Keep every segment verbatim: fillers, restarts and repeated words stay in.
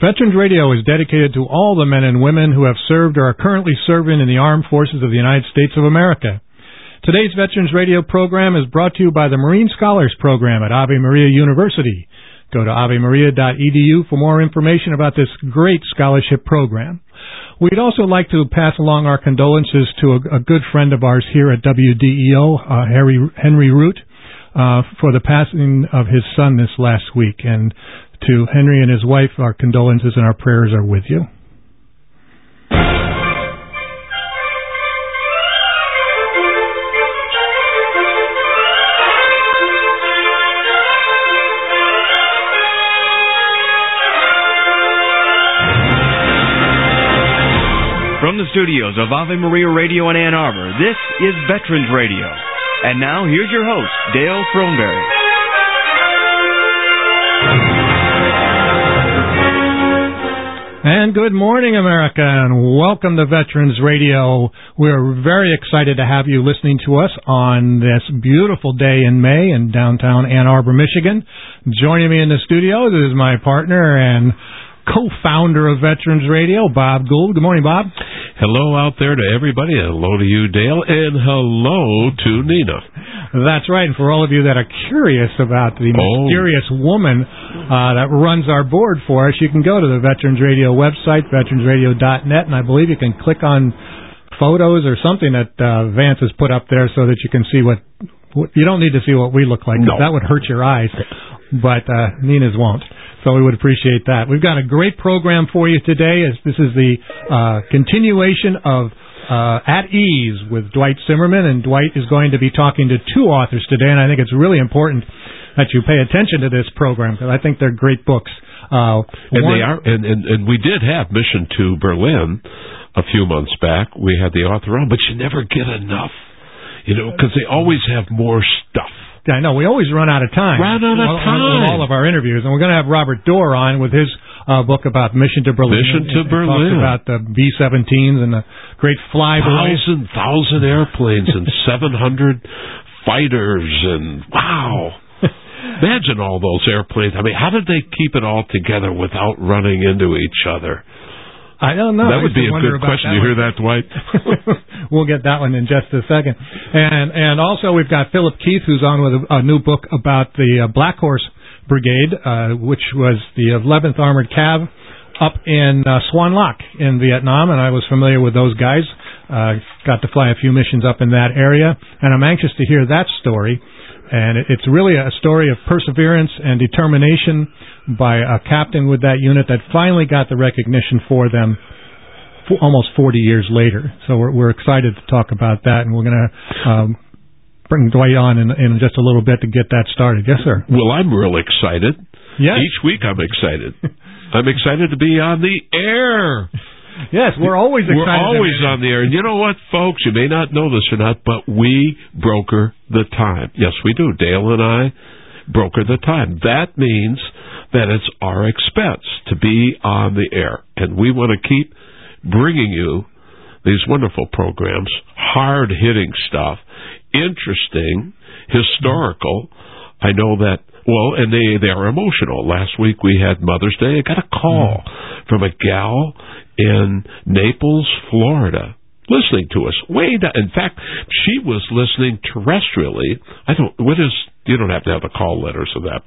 Veterans Radio is dedicated to all the men and women who have served or are currently serving in the armed forces of the United States of America. Today's Veterans Radio program is brought to you by the Marine Scholars Program at Ave Maria University. Go to ave maria dot e d u for more information about this great scholarship program. We'd also like to pass along our condolences to a, a good friend of ours here at W D E O, uh, Harry, Henry Root, uh, for the passing of his son this last week. And to Henry and his wife, our condolences and our prayers are with you. From the studios of Ave Maria Radio in Ann Arbor, this is Veterans Radio. And now, here's your host, Dale Throneberry. And good morning, America, and welcome to Veterans Radio. We're very excited to have you listening to us on this beautiful day in May in downtown Ann Arbor, Michigan. Joining me in the studio is my partner and co-founder of Veterans Radio, Bob Gould. Good morning, Bob. Hello out there to everybody. Hello to you, Dale, and hello to Nina. That's right. And for all of you that are curious about the oh. mysterious woman uh, that runs our board for us, you can go to the Veterans Radio website, veterans radio dot net, and I believe you can click on photos or something that uh, Vance has put up there so that you can see what, what you don't need to see what we look like, because no. that would hurt your eyes, but uh, Nina's won't. So we would appreciate that. We've got a great program for you today. As this is the uh, continuation of uh, At Ease with Dwight Zimmerman, and Dwight is going to be talking to two authors today, and I think it's really important that you pay attention to this program because I think they're great books. Uh, and one, they are, and, and, and we did have Mission to Berlin a few months back. We had the author on, but you never get enough, you know, because they always have more stuff. I know. We always run out of time. Run out of all, time. With all of our interviews. And we're going to have Robert Dorr on with his uh, book about Mission to Berlin. Mission to and, Berlin. And talks about the B seventeens and the great flyboys. Thousand, thousand airplanes and seven hundred fighters and wow. Imagine all those airplanes. I mean, how did they keep it all together without running into each other? I don't know. That would be a good question. You hear that, Dwight? We'll get that one in just a second. And and also we've got Philip Keith, who's on with a, a new book about the uh, Black Horse Brigade, uh, which was the eleventh Armored Cav up in uh, Swan Lock in Vietnam, and I was familiar with those guys. Uh, got to fly a few missions up in that area, and I'm anxious to hear that story. And it, it's really a story of perseverance and determination by a captain with that unit that finally got the recognition for them for almost forty years later. So we're, we're excited to talk about that, and we're going to um, bring Dwight on in, in just a little bit to get that started. Yes, sir. Well, I'm real excited. Yes. Each week I'm excited. I'm excited to be on the air. Yes, we're always excited. We're always on the air. And you know what, folks? You may not know this or not, but we broker the time. Yes, we do. Dale and I broker the time. That means that it's our expense to be on the air. And we want to keep bringing you these wonderful programs, hard-hitting stuff, interesting, historical. I know that, well, and they, they are emotional. Last week we had Mother's Day. I got a call mm. from a gal in Naples, Florida, listening to us. Way down. In fact, she was listening terrestrially. I don't, what is, you don't have to have the call letters of that.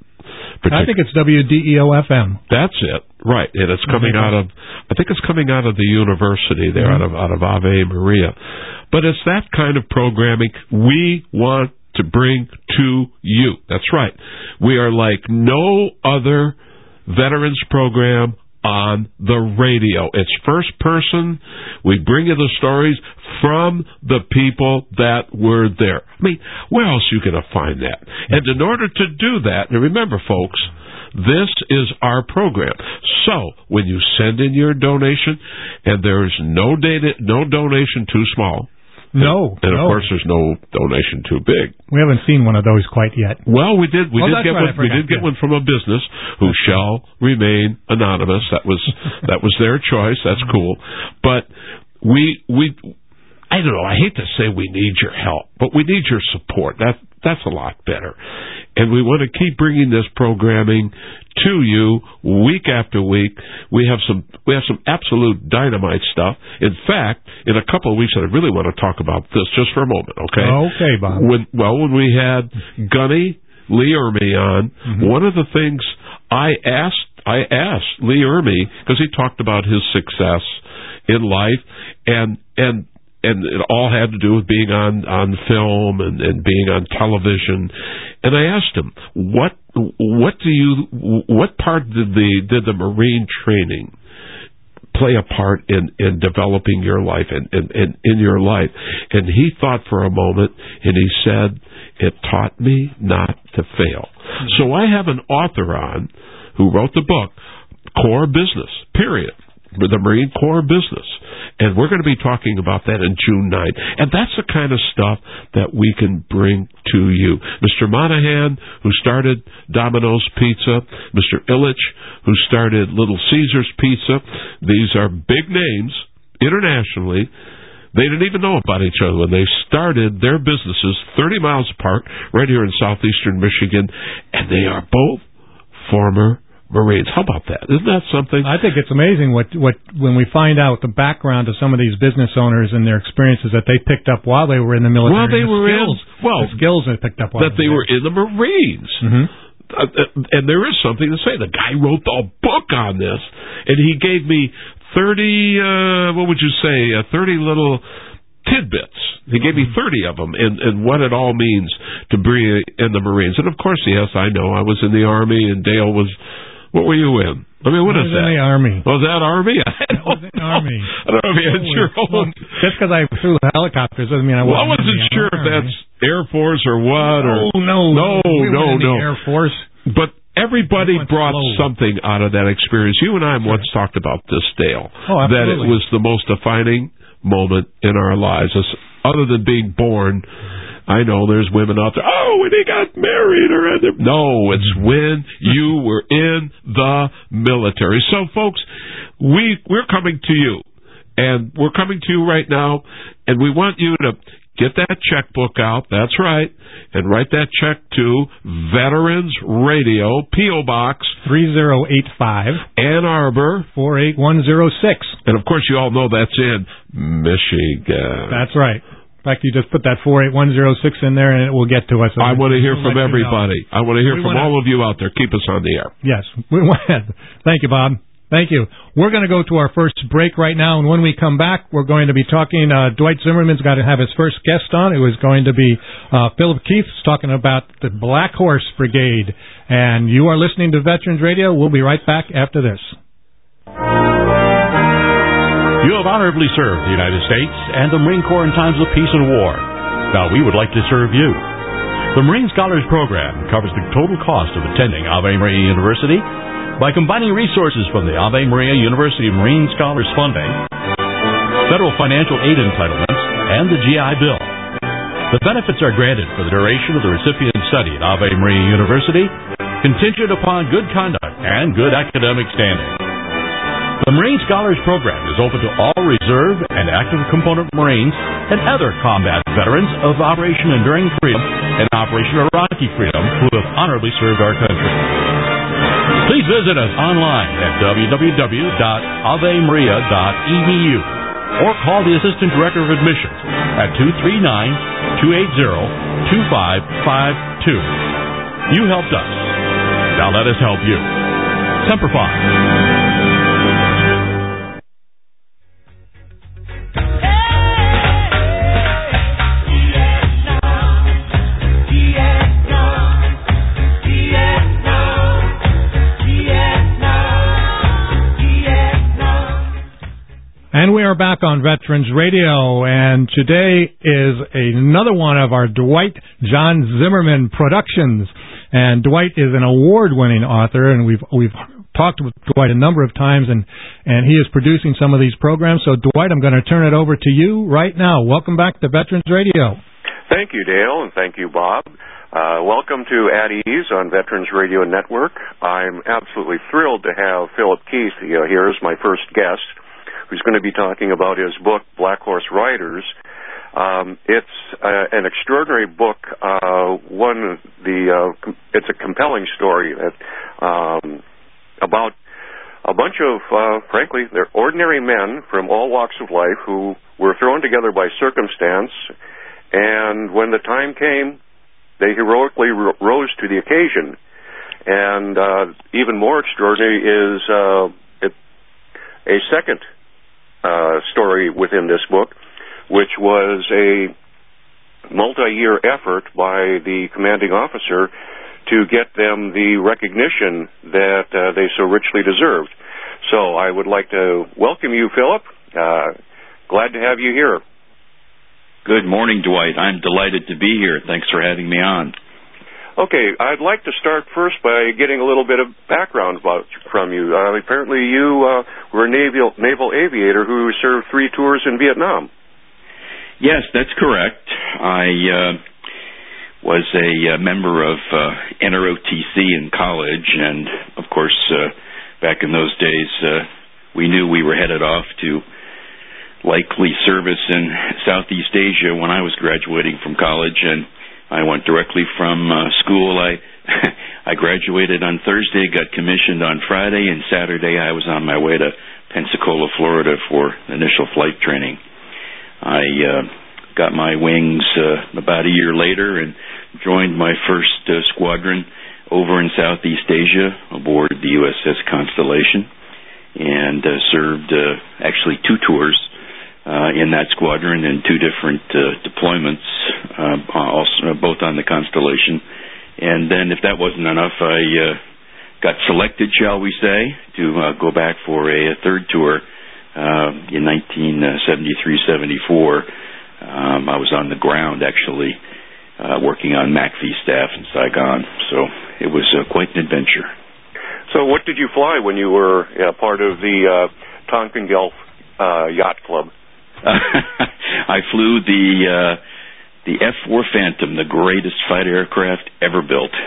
I think it's W D E O F M. That's it, right? And it's coming out of, I think it's coming out of the university there, mm-hmm. out of out of Ave Maria. But it's that kind of programming we want to bring to you. That's right. We are like no other veterans program on the radio. It's first person. We bring you the stories from the people that were there. I mean, where else are you going to find that? And in order to do that, and remember, folks, this is our program. So, when you send in your donation, and there's no data, no donation too small, No, and, and of no. course, there's no donation too big. We haven't seen one of those quite yet. Well, we did. We oh, did get right, one. We did get yeah. one from a business who that's shall cool. remain anonymous. That was that was their choice. That's cool. But we we I don't know, I hate to say we need your help, but we need your support. That, that's a lot better. And we want to keep bringing this programming to you week after week. We have some we have some absolute dynamite stuff. In fact, in a couple of weeks, I really want to talk about this just for a moment, okay? Okay, Bob. When, well, when we had Gunny Lee Ermey on, mm-hmm. one of the things I asked, I asked Lee Ermey, because he talked about his success in life, and and and it all had to do with being on, on film and, and being on television. And I asked him, what what do you what part did the did the Marine training play a part in, in developing your life and in, in, in your life? And he thought for a moment, and he said, it taught me not to fail. Mm-hmm. So I have an author on who wrote the book, Core Business, period. The Marine Corps business. And we're going to be talking about that in June ninth. And that's the kind of stuff that we can bring to you. Mister Monahan, who started Domino's Pizza, Mister Illich, who started Little Caesars Pizza. These are big names internationally. They didn't even know about each other when they started their businesses thirty miles apart right here in southeastern Michigan. And they are both former Marines. How about that? Isn't that something? I think it's amazing what what when we find out the background of some of these business owners and their experiences that they picked up while they were in the military. While they the were skills, in, well, the skills they picked up while that they were in the Marines. Mm-hmm. Uh, and there is something to say. The guy wrote the book on this, and he gave me thirty. Uh, what would you say? Uh, thirty little tidbits. He gave me thirty of them, and, and what it all means to be in the Marines. And of course, yes, I know. I was in the Army, and Dale was. What were you in? I mean, what I is was that? in the Army. Was that Army? I don't I was in the know. Army. I don't know if you had your own. Just because I flew helicopters doesn't mean I wasn't. Well, I wasn't sure if that's Air Force or what. No, or, no, no, we no, were in no. the Air Force. But everybody we brought slow. something out of that experience. You and I sure. once talked about this, Dale. Oh, absolutely. That it was the most defining moment in our lives, other than being born. I know there's women out there, oh, when they got married or other. No, it's when you were in the military. So, folks, we, we're coming to you, and we're coming to you right now, and we want you to get that checkbook out, that's right, and write that check to Veterans Radio, P O. Box three zero eight five, Ann Arbor, four eight one zero six. And, of course, you all know that's in Michigan. That's right. In fact, you just put that four eight one zero six in there, and it will get to us. I want to hear from everybody. You know. I want to hear we from wanna... all of you out there. Keep us on the air. Yes. We want... Thank you, Bob. Thank you. We're going to go to our first break right now, and when we come back, we're going to be talking. Uh, Dwight Zimmerman's got to have his first guest on. It was going to be uh, Philip Keith talking about the Black Horse Brigade. And you are listening to Veterans Radio. We'll be right back after this. You have honorably served the United States and the Marine Corps in times of peace and war. Now we would like to serve you. The Marine Scholars Program covers the total cost of attending Ave Maria University by combining resources from the Ave Maria University Marine Scholars Funding, federal financial aid entitlements, and the G I Bill. The benefits are granted for the duration of the recipient's study at Ave Maria University, contingent upon good conduct and good academic standing. The Marine Scholars Program is open to all reserve and active component Marines and other combat veterans of Operation Enduring Freedom and Operation Iraqi Freedom who have honorably served our country. Please visit us online at w w w dot ave maria dot e d u or call the Assistant Director of Admissions at two three nine, two eight zero, two five five two. You helped us. Now let us help you. Semper Fi. And we are back on Veterans Radio, and today is another one of our Dwight John Zimmerman productions. And Dwight is an award-winning author, and we've we've talked with Dwight a number of times, and, and he is producing some of these programs. So, Dwight, I'm going to turn it over to you right now. Welcome back to Veterans Radio. Thank you, Dale, and thank you, Bob. Uh, welcome to At Ease on Veterans Radio Network. I'm absolutely thrilled to have Philip Keith here as my first guest, who's going to be talking about his book, Black Horse Riders. Um, it's uh, an extraordinary book. Uh, one, the uh, com- it's a compelling story that um, about a bunch of, uh, frankly, they're ordinary men from all walks of life who were thrown together by circumstance, and when the time came, they heroically ro- rose to the occasion. And uh, even more extraordinary is uh, it, a second uh, story within this book, which was a multi-year effort by the commanding officer to get them the recognition that uh, they so richly deserved. So I would like to welcome you, Philip. Uh, glad to have you here. Good morning, Dwight. I'm delighted to be here. Thanks for having me on. Okay, I'd like to start first by getting a little bit of background about from you. Uh, apparently you uh, were a naval, naval aviator who served three tours in Vietnam. Yes, that's correct. I uh, was a uh, member of uh, N R O T C in college, and of course, uh, back in those days, uh, we knew we were headed off to likely service in Southeast Asia when I was graduating from college, and I went directly from uh, school. I I graduated on Thursday, got commissioned on Friday, and Saturday I was on my way to Pensacola, Florida for initial flight training. I uh, got my wings uh, about a year later and joined my first uh, squadron over in Southeast Asia aboard the U S S Constellation, and uh, served uh, actually two tours uh, in that squadron in two different uh, deployments, uh, also both on the Constellation. And then, if that wasn't enough, I uh, got selected, shall we say, to uh, go back for a, a third tour. Uh, in nineteen seventy-three seventy-four, um, I was on the ground, actually, uh, working on MACV staff in Saigon. So it was uh, quite an adventure. So what did you fly when you were uh, part of the uh, Tonkin Gulf uh, Yacht Club? I flew the uh, the F four Phantom, the greatest fighter aircraft ever built.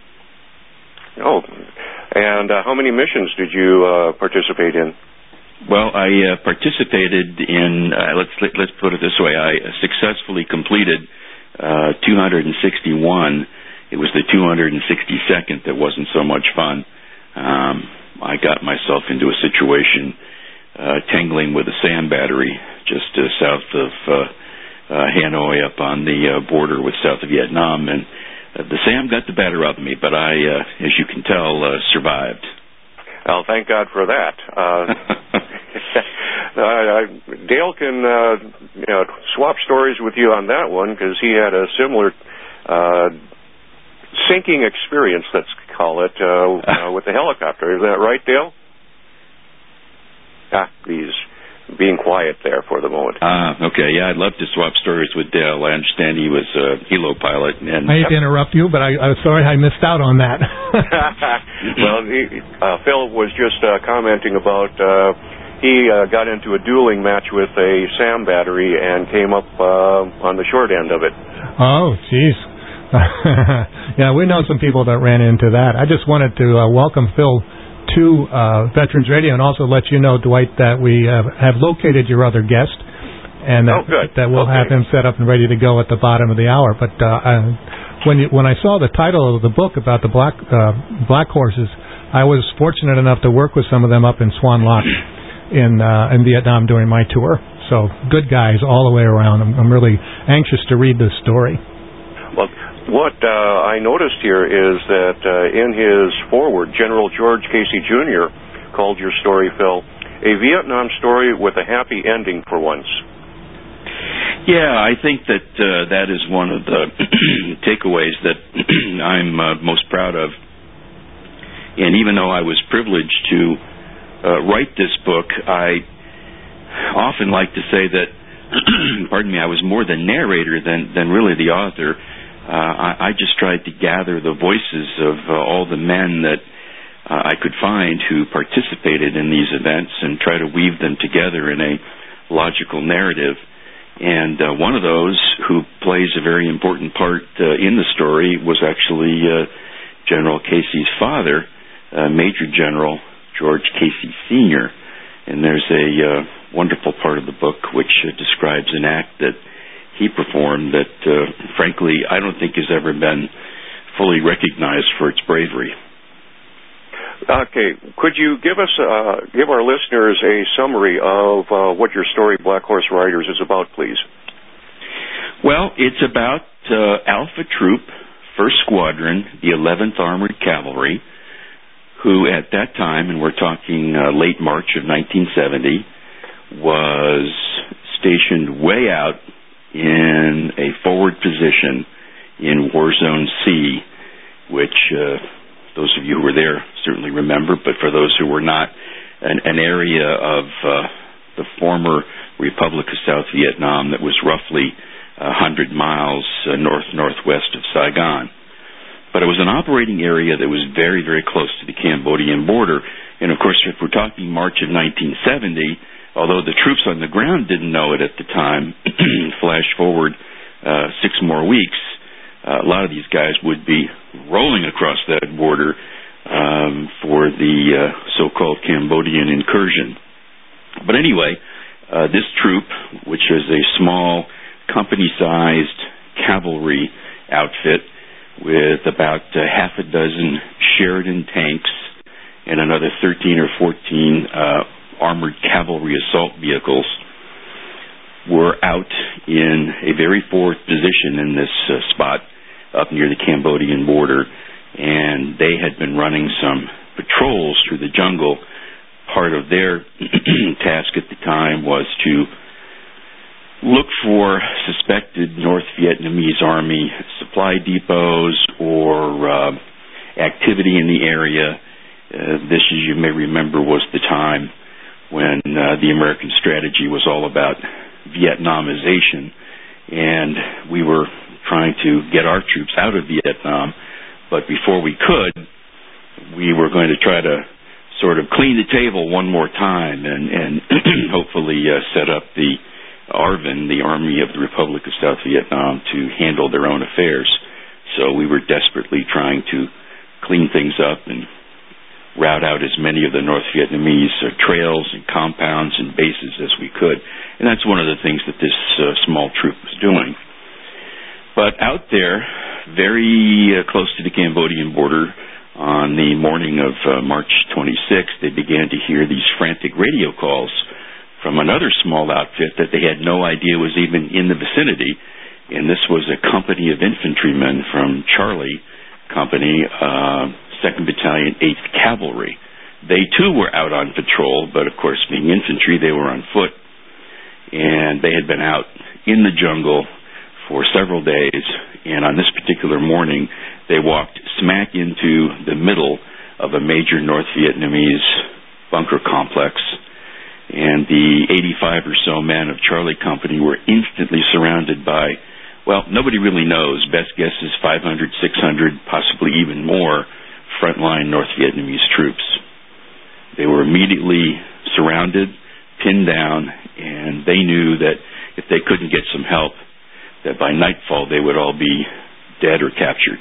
Oh, and uh, how many missions did you uh, participate in? Well, I uh, participated in, uh, let's let, let's put it this way, I successfully completed uh, two hundred sixty-one. It was the two hundred sixty-second that wasn't so much fun. Um, I got myself into a situation uh, tangling with a SAM battery just uh, south of uh, uh, Hanoi up on the uh, border with South Vietnam, and uh, the SAM got the better of me, but I, uh, as you can tell, uh, survived. Well, thank God for that. Uh, uh, Dale can uh, you know, swap stories with you on that one because he had a similar uh, sinking experience, let's call it, uh, uh, with the helicopter. Is that right, Dale? Ah, he's being quiet there for the moment. Ah, uh, okay. Yeah, I'd love to swap stories with Dale. I understand he was a helo pilot. And I hate to interrupt you, but I, I'm sorry I missed out on that. Well, he, uh, Phil was just uh, commenting about uh, he uh, got into a dueling match with a SAM battery and came up uh, on the short end of it. Oh, jeez. Yeah, we know some people that ran into that. I just wanted to uh, welcome Phil to uh, Veterans Radio and also let you know, Dwight, that we uh, have located your other guest, and that, oh, good. that we'll okay. have him set up and ready to go at the bottom of the hour. But uh, I, when you, when I saw the title of the book about the black uh, black horses, I was fortunate enough to work with some of them up in Swan Loch in uh, in Vietnam during my tour. So good guys all the way around. I'm, I'm really anxious to read this story. Well, what uh, I noticed here is that uh, in his foreword, General George Casey Junior called your story, Phil, a Vietnam story with a happy ending for once. Yeah, I think that uh, that is one of the takeaways that I'm uh, most proud of. And even though I was privileged to uh, write this book, I often like to say that, pardon me, I was more the narrator than, than really the author. Uh, I, I just tried to gather the voices of uh, all the men that uh, I could find who participated in these events and try to weave them together in a logical narrative. And uh, one of those who plays a very important part uh, in the story was actually uh, General Casey's father, uh, Major General George Casey Senior And there's a uh, wonderful part of the book which uh, describes an act that he performed that, uh, frankly, I don't think has ever been fully recognized for its bravery. Okay, could you give us, uh, give our listeners a summary of uh, what your story, Black Horse Riders, is about, please? Well, it's about uh, Alpha Troop, First Squadron, the eleventh Armored Cavalry, who at that time, and we're talking uh, late March of nineteen seventy, was stationed way out in a forward position in War Zone C, which uh, those of you who were there certainly remember, but for those who were not, an, an area of uh, the former Republic of South Vietnam that was roughly one hundred miles uh, north-northwest of Saigon. But it was an operating area that was very, very close to the Cambodian border. And, of course, if we're talking March of nineteen seventy, although the troops on the ground didn't know it at the time, flash forward uh, six more weeks, uh, a lot of these guys would be rolling across that border um, for the uh, so-called Cambodian incursion. But anyway, uh, this troop, which is a small company-sized cavalry outfit with about uh, half a dozen Sheridan tanks and another thirteen or fourteen uh, armored cavalry assault vehicles, were out in a very forward position in this uh, spot up near the Cambodian border, and they had been running some patrols through the jungle. Part of their task at the time was to look for suspected North Vietnamese Army supply depots or uh, activity in the area. Uh, this, as you may remember, was the time when uh, the American strategy was all about Vietnamization, and we were trying to get our troops out of Vietnam. But before we could, we were going to try to sort of clean the table one more time and, and hopefully uh, set up the A R V N, the Army of the Republic of South Vietnam, to handle their own affairs. So we were desperately trying to clean things up and route out as many of the North Vietnamese uh, trails and compounds and bases as we could. And that's one of the things that this uh, small troop was doing. But out there, very uh, close to the Cambodian border, on the morning of uh, March twenty-sixth, they began to hear these frantic radio calls from another small outfit that they had no idea was even in the vicinity. And this was a company of infantrymen from Charlie Company, uh, second Battalion, eighth Cavalry. They, too, were out on patrol, but, of course, being infantry, they were on foot. And they had been out in the jungle for several days. And on this particular morning, they walked smack into the middle of a major North Vietnamese bunker complex. And the eighty-five or so men of Charlie Company were instantly surrounded by, well, nobody really knows. Best guess is five hundred, six hundred, possibly even more frontline North Vietnamese troops. They were immediately surrounded, pinned down, and they knew that if they couldn't get some help, that by nightfall they would all be dead or captured.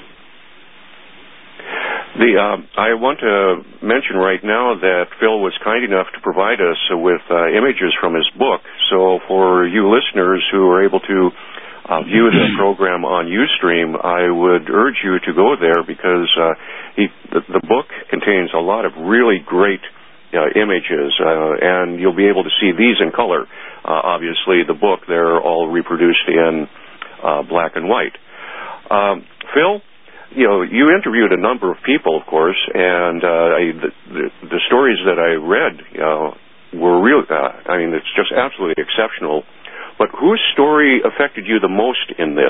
The, uh, I want to mention right now that Phil was kind enough to provide us with uh, images from his book. So for you listeners who are able to uh, view the program on Ustream, I would urge you to go there because uh, he, the, the book contains a lot of really great uh, images, uh, and you'll be able to see these in color. Uh, obviously, the book, they're all reproduced in uh, black and white. Um, Phil? You know, you interviewed a number of people, of course, and uh, I, the, the, the stories that I read, you know, were real. Uh, I mean, it's just absolutely exceptional. But whose story affected you the most in this?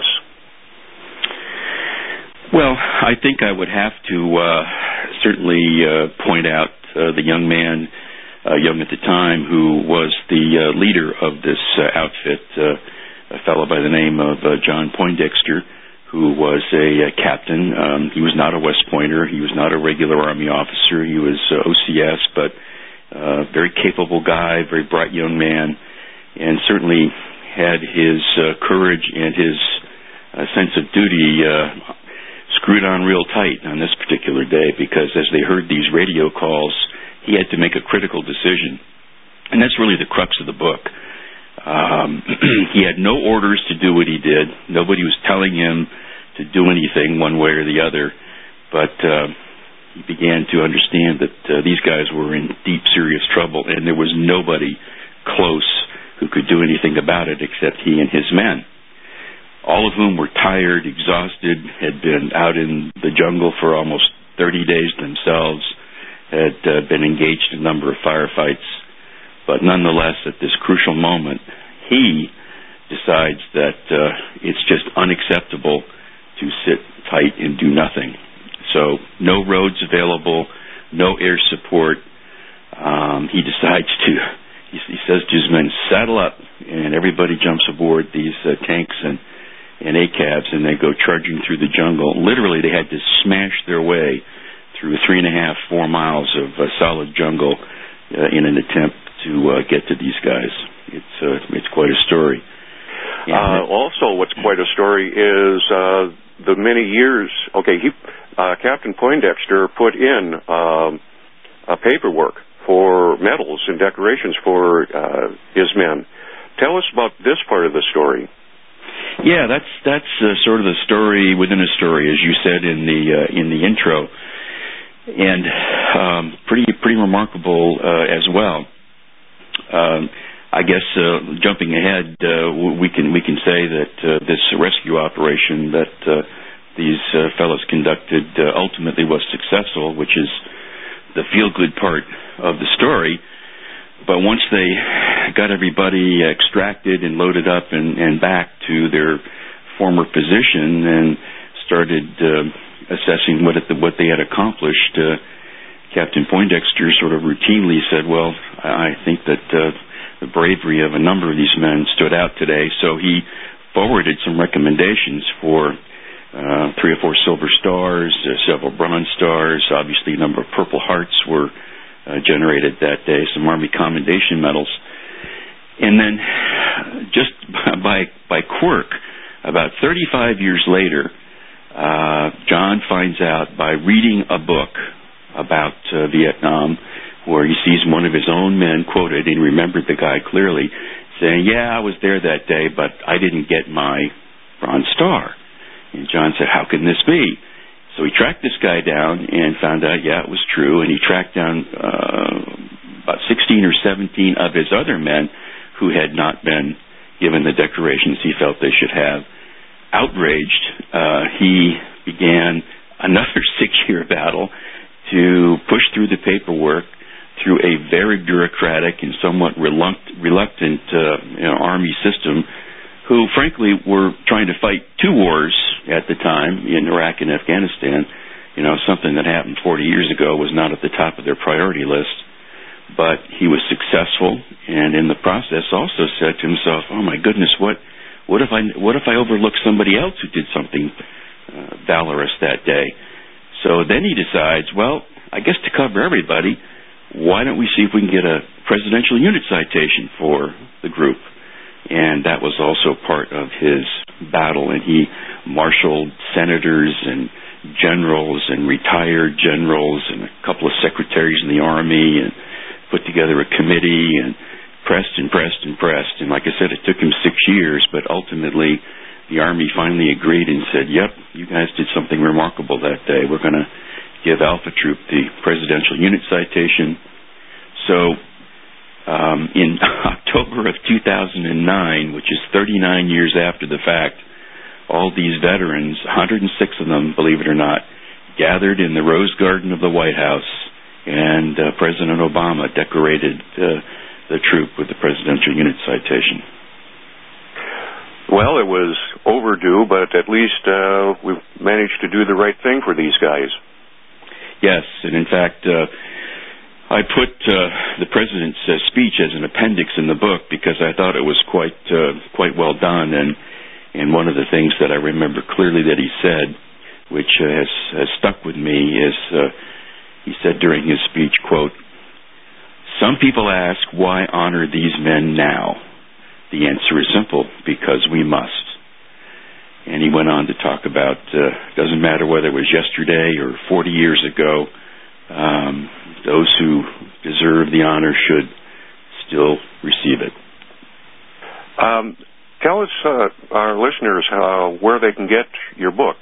Well, I think I would have to uh, certainly uh, point out uh, the young man, uh, young at the time, who was the uh, leader of this uh, outfit, uh, a fellow by the name of uh, John Poindexter, who was a, a captain. Um, he was not a West Pointer. He was not a regular Army officer. He was uh, O C S, but a uh, very capable guy, very bright young man, and certainly had his uh, courage and his uh, sense of duty uh, screwed on real tight on this particular day, because as they heard these radio calls, he had to make a critical decision. And that's really the crux of the book. Um, he had no orders to do what he did. Nobody was telling him to do anything one way or the other. But uh, he began to understand that uh, these guys were in deep, serious trouble, and there was nobody close who could do anything about it except he and his men, all of whom were tired, exhausted, had been out in the jungle for almost thirty days themselves, had uh, been engaged in a number of firefights. But nonetheless, at this crucial moment, he decides that uh, it's just unacceptable to sit tight and do nothing. So no roads available, no air support. Um, he decides to, he, he says to his men, saddle up, and everybody jumps aboard these uh, tanks and, and A C A Bs, and they go charging through the jungle. Literally, they had to smash their way through three and a half, four miles of uh, solid jungle uh, in an attempt to uh, get to these guys. It's uh, it's quite a story. Uh, also, what's quite a story is uh, the many years. Okay, he uh, Captain Poindexter put in um, a paperwork for medals and decorations for uh, his men. Tell us about this part of the story. Yeah, that's that's uh, sort of the story within a story, as you said in the uh, in the intro, and um, pretty pretty remarkable uh, as well. Um, I guess uh, jumping ahead, uh, we can we can say that uh, this rescue operation that uh, these uh, fellows conducted uh, ultimately was successful, which is the feel-good part of the story. But once they got everybody extracted and loaded up and, and back to their former position and started uh, assessing what it, what they had accomplished, uh, Captain Poindexter sort of routinely said, well, I think that uh, the bravery of a number of these men stood out today. So he forwarded some recommendations for uh, three or four silver stars, uh, several bronze stars. Obviously, a number of Purple Hearts were uh, generated that day, some Army Commendation medals. And then just by, by quirk, about thirty-five years later, uh, John finds out by reading a book about uh, Vietnam, where he sees one of his own men quoted, and remembered the guy clearly, saying, yeah, I was there that day, but I didn't get my Bronze Star. And John said, how can this be? So he tracked this guy down and found out, yeah, it was true, and he tracked down uh, about sixteen or seventeen of his other men who had not been given the decorations he felt they should have. Outraged, uh, he began another six-year battle to push through the paperwork through a very bureaucratic and somewhat reluctant, reluctant uh, you know, Army system, who frankly were trying to fight two wars at the time in Iraq and Afghanistan. You know, something that happened forty years ago was not at the top of their priority list. But he was successful, and in the process also said to himself, oh my goodness, what what if I what if I overlook somebody else who did something uh, valorous that day? So then he decides, well, I guess to cover everybody, why don't we see if we can get a presidential unit citation for the group? And that was also part of his battle, and he marshaled senators and generals and retired generals and a couple of secretaries in the Army and put together a committee and pressed and pressed and pressed. And like I said, it took him six years, but ultimately the Army finally agreed and said, yep, you guys did something remarkable that day. We're going to give Alpha Troop the Presidential Unit Citation. So um, in October of two thousand nine, which is thirty-nine years after the fact, all these veterans, one hundred six of them, believe it or not, gathered in the Rose Garden of the White House, and uh, President Obama decorated uh, the troop with the Presidential Unit Citation. Well, it was overdue, but at least uh, we've managed to do the right thing for these guys. Yes, and in fact, uh, I put uh, the President's uh, speech as an appendix in the book because I thought it was quite uh, quite well done, and and one of the things that I remember clearly that he said, which uh, has, has stuck with me, is uh, he said during his speech, quote, "Some people ask, why honor these men now? The answer is simple, because we must." And he went on to talk about, uh, doesn't matter whether it was yesterday or forty years ago, um, those who deserve the honor should still receive it. uh, our listeners uh, where they can get your book.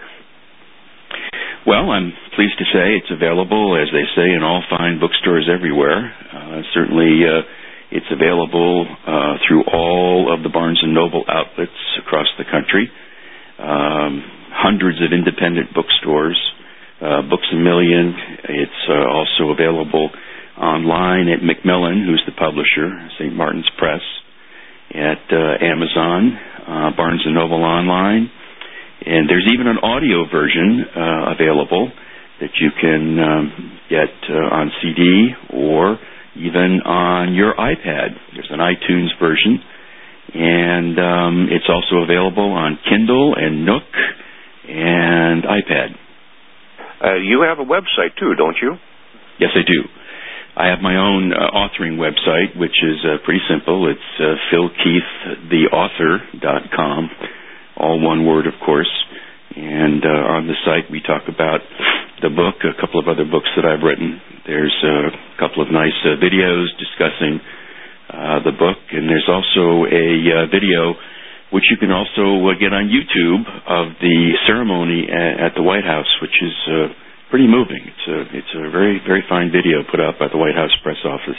Well, I'm pleased to say it's available, as they say, in all fine bookstores everywhere. Uh, certainly, uh, it's available uh, through all of the Barnes and Noble outlets across the country. Um, hundreds of independent bookstores, uh, Books A Million. It's uh, also available online at Macmillan, who's the publisher, Saint Martin's Press, at uh, Amazon, uh, Barnes and Noble Online, and there's even an audio version uh, available that you can um, get uh, on C D or even on your iPad. There's an iTunes version, and um, it's also available on Kindle and Nook and iPad. Uh, you have a website too, don't you? Yes, I do. I have my own uh, authoring website, which is uh, pretty simple. It's uh, phil keith the author dot com, all one word, of course. And uh, on the site, we talk about the book, a couple of other books that I've written. There's a couple of nice uh, videos discussing uh, the book, and there's also a uh, video which you can also uh, get on YouTube of the ceremony at, at the White House, which is uh, pretty moving. It's a it's a very very fine video put out by the White House press office.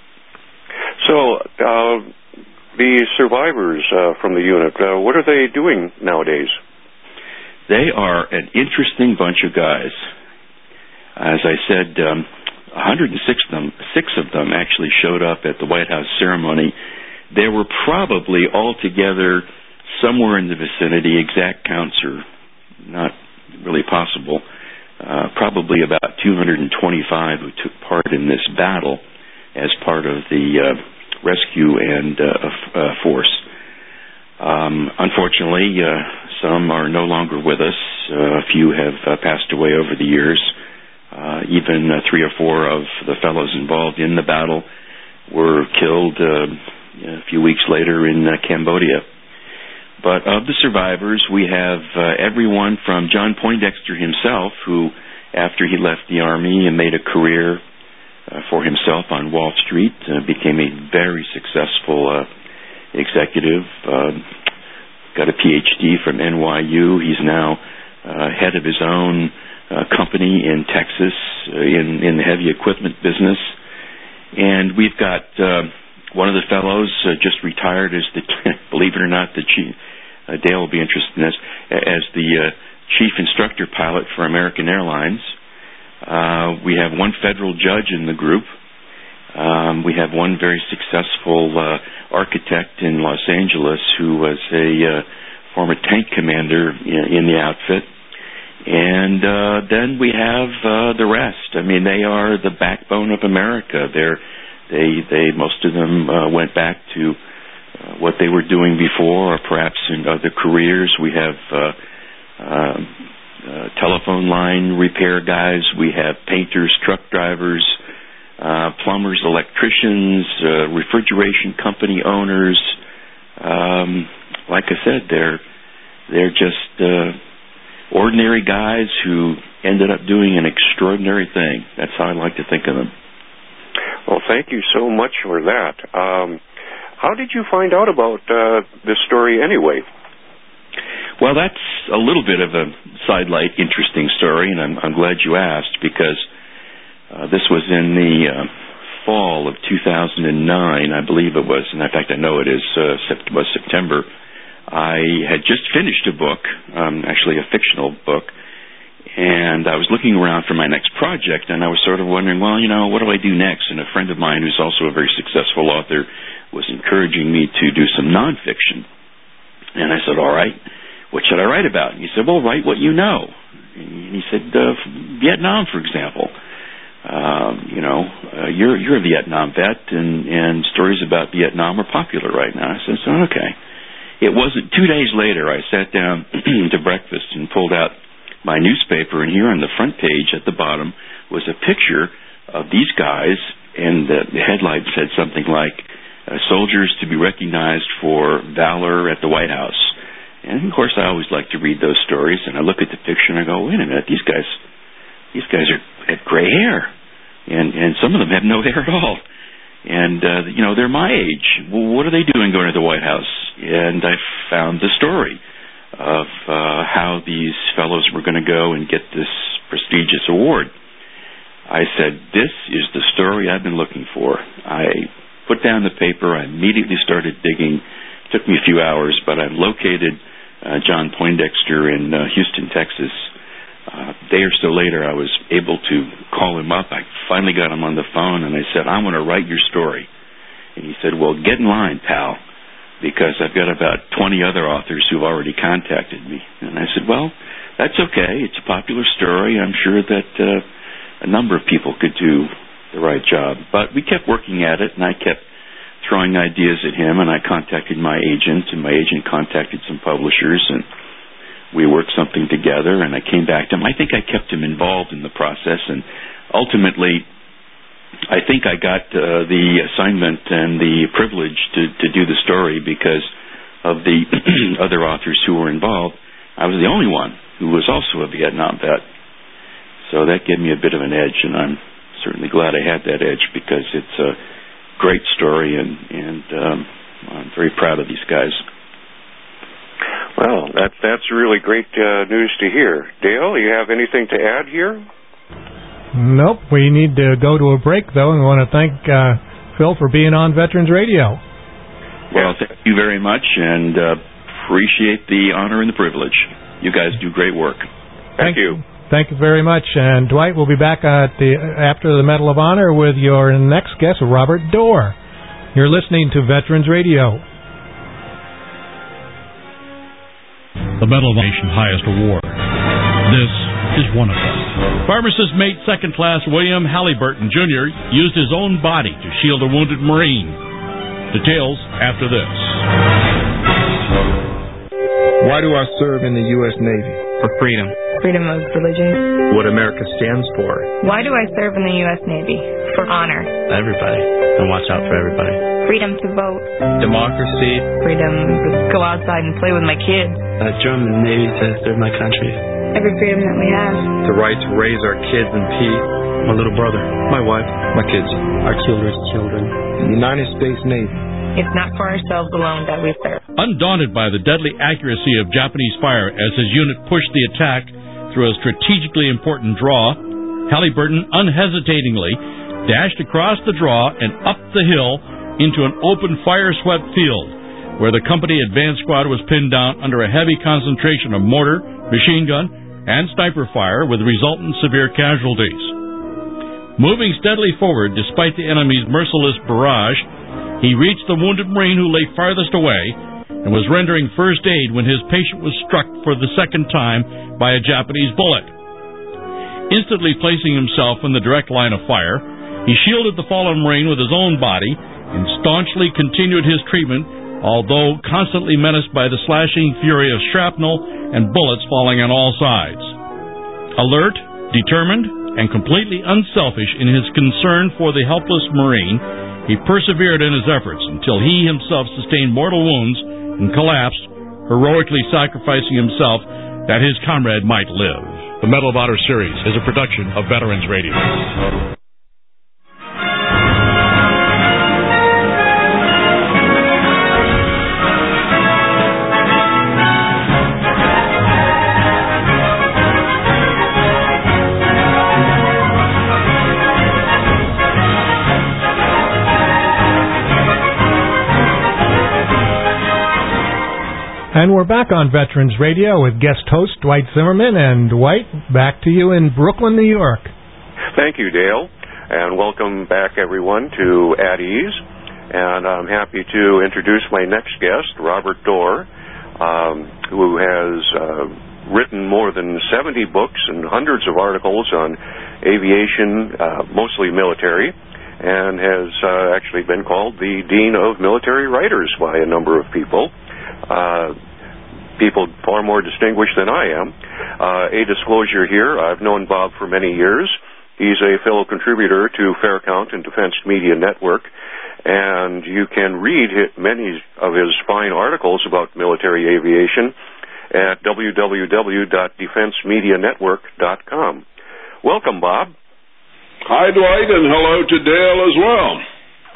So uh, the survivors uh, from the unit, uh, what are they doing nowadays? They are an interesting bunch of guys. As I said, um, one hundred six of them, six of them actually showed up at the White House ceremony. There were probably altogether somewhere in the vicinity, exact counts are not really possible, uh, probably about two hundred twenty-five who took part in this battle as part of the uh, rescue and uh, uh, force. Um, unfortunately, uh, some are no longer with us. Uh, a few have uh, passed away over the years. Uh, even uh, three or four of the fellows involved in the battle were killed uh, a few weeks later in uh, Cambodia. But of the survivors, we have uh, everyone from John Poindexter himself, who, after he left the Army and made a career uh, for himself on Wall Street, uh, became a very successful uh, executive, uh, got a P H D from N Y U. He's now uh, head of his own uh, company in Texas uh, in, in the heavy equipment business. And we've got uh, one of the fellows uh, just retired as the, believe it or not, the chief, uh, Dale will be interested in this, as the uh, chief instructor pilot for American Airlines. Uh, we have one federal judge in the group. Um, we have one very successful uh, architect in Los Angeles who was a uh, former tank commander in, in the outfit. And uh, then we have uh, the rest. I mean, they are the backbone of America. They're, they, they, most of them uh, went back to uh, what they were doing before, or perhaps in other careers. We have uh, uh, uh, telephone line repair guys. We have painters, truck drivers, Uh, plumbers, electricians, uh, refrigeration company owners. Um, like I said, they're they're just uh, ordinary guys who ended up doing an extraordinary thing. That's how I like to think of them. Well, thank you so much for that. Um, how did you find out about uh, this story anyway? Well, that's a little bit of a sidelight, interesting story, and I'm, I'm glad you asked, because Uh, this was in the uh, fall of two thousand nine, I believe it was, and in fact I know it is, uh, sept- was September. I had just finished a book, um, actually a fictional book, and I was looking around for my next project, and I was sort of wondering, well, you know, what do I do next? And a friend of mine who's also a very successful author was encouraging me to do some nonfiction. And I said, all right, what should I write about? And he said, well, write what you know. And he said, uh, Vietnam, for example. Um, you know, uh, you're you're a Vietnam vet, and, and stories about Vietnam are popular right now. I said, so, okay. It wasn't two days later I sat down to breakfast and pulled out my newspaper, and here on the front page at the bottom was a picture of these guys, and the, the headline said something like, uh, soldiers to be recognized for valor at the White House. And, of course, I always like to read those stories, and I look at the picture and I go, wait a minute, these guys, these guys are have gray hair. And, and some of them have no hair at all. And, uh, you know, they're my age. Well, what are they doing going to the White House? and I found the story of uh, how these fellows were going to go and get this prestigious award. I said, this is the story I've been looking for. I put down the paper. I immediately started digging. It took me a few hours, but I located uh, John Poindexter in uh, Houston, Texas. Uh, a day or so later, I was able to call him up. I finally got him on the phone, and I said, I want to write your story. And he said, well, get in line, pal, because I've got about twenty other authors who've already contacted me. And I said, well, that's okay. It's a popular story. I'm sure that uh, a number of people could do the right job. But we kept working at it, and I kept throwing ideas at him, and I contacted my agent, and my agent contacted some publishers, and we worked something together, and I came back to him. I think I kept him involved in the process, and ultimately I think I got uh, the assignment and the privilege to, to do the story because of the other authors who were involved. I was the only one who was also a Vietnam vet. So that gave me a bit of an edge, and I'm certainly glad I had that edge because it's a great story, and, and um, I'm very proud of these guys. Well, that's, that's really great uh, news to hear. Dale, you have anything to add here? Nope. We need to go to a break, though, and we want to thank uh, Phil for being on Veterans Radio. Well, thank you very much, and uh, appreciate the honor and the privilege. You guys do great work. Thank, thank you. Thank you very much. And Dwight will be back at the after the Medal of Honor with your next guest, Robert Dorr. You're listening to Veterans Radio. The Medal of Nation's highest award. This is one of them. Pharmacist Mate Second Class William Halliburton, Junior used his own body to shield a wounded Marine. Details after this. Why do I serve in the U S Navy? For freedom. Freedom of religion. What America stands for. Why do I serve in the U S Navy? For honor. Everybody. And watch out for everybody. Freedom to vote. Democracy. Freedom to go outside and play with my kids. I joined the Navy to serve my country. Every freedom that we have. The right to raise our kids in peace. My little brother. My wife. My kids. Our children's children. The United States Navy. It's not for ourselves alone that we serve. Undaunted by the deadly accuracy of Japanese fire as his unit pushed the attack through a strategically important draw, Halliburton unhesitatingly dashed across the draw and up the hill into an open fire-swept field where the company advance squad was pinned down under a heavy concentration of mortar, machine gun, and sniper fire with resultant severe casualties. Moving steadily forward despite the enemy's merciless barrage, he reached the wounded Marine who lay farthest away and was rendering first aid when his patient was struck for the second time by a Japanese bullet. Instantly placing himself in the direct line of fire, he shielded the fallen Marine with his own body and staunchly continued his treatment, although constantly menaced by the slashing fury of shrapnel and bullets falling on all sides. Alert, determined, and completely unselfish in his concern for the helpless Marine, he persevered in his efforts until he himself sustained mortal wounds and collapsed, heroically sacrificing himself that his comrade might live. The Medal of Honor series is a production of Veterans Radio. And we're back on Veterans Radio with guest host Dwight Zimmerman. And Dwight, back to you in Brooklyn, New York. Thank you, Dale. And welcome back, everyone, to At Ease. And I'm happy to introduce my next guest, Robert Dorr, um, who has uh, written more than seventy books and hundreds of articles on aviation, uh, mostly military, and has uh, actually been called the Dean of Military Writers by a number of people. Uh, people far more distinguished than I am. Uh, a disclosure here, I've known Bob for many years. He's a fellow contributor to Fair Count and Defense Media Network, and you can read many of his fine articles about military aviation at w w w dot defense media network dot com. Welcome, Bob. Hi, Dwight, and hello to Dale as well.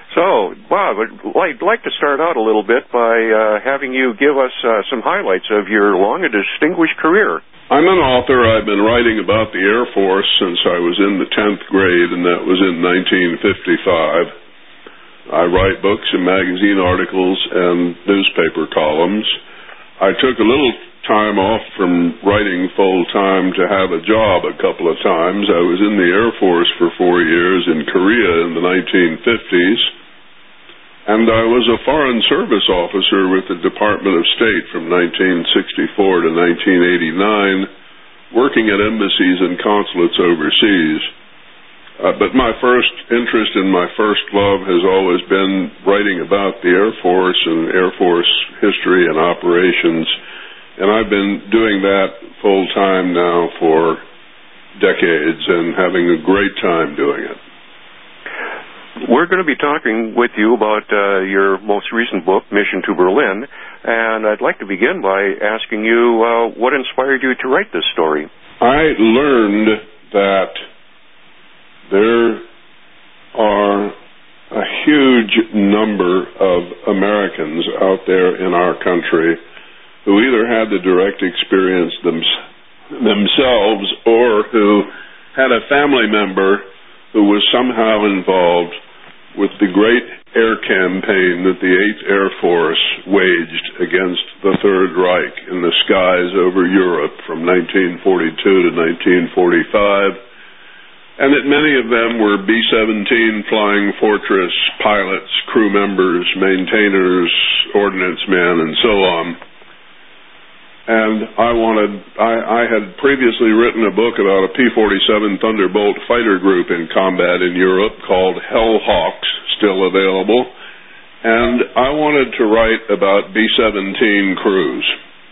So, Bob, I'd like to start out a little bit by uh, having you give us uh, some highlights of your long and distinguished career. I'm an author. I've been writing about the Air Force since I was in the tenth grade, and that was in nineteen fifty-five. I write books and magazine articles and newspaper columns. I took a little time off from writing full-time to have a job a couple of times. I was in the Air Force for four years in Korea in the nineteen fifties. And I was a Foreign Service officer with the Department of State from nineteen sixty-four to nineteen eighty-nine, working at embassies and consulates overseas. Uh, but my first interest and my first love has always been writing about the Air Force and Air Force history and operations. And I've been doing that full-time now for decades and having a great time doing it. We're going to be talking with you about uh, your most recent book, Mission to Berlin, and I'd like to begin by asking you uh, what inspired you to write this story. I learned that there are a huge number of Americans out there in our country who either had the direct experience them, themselves or who had a family member who was somehow involved with the great air campaign that the eighth Air Force waged against the Third Reich in the skies over Europe from nineteen forty-two to nineteen forty-five, and that many of them were B seventeen Flying Fortress pilots, crew members, maintainers, ordnance men, and so on. And I wanted, I, I had previously written a book about a P forty-seven Thunderbolt fighter group in combat in Europe called Hellhawks, still available. And I wanted to write about B seventeen crews,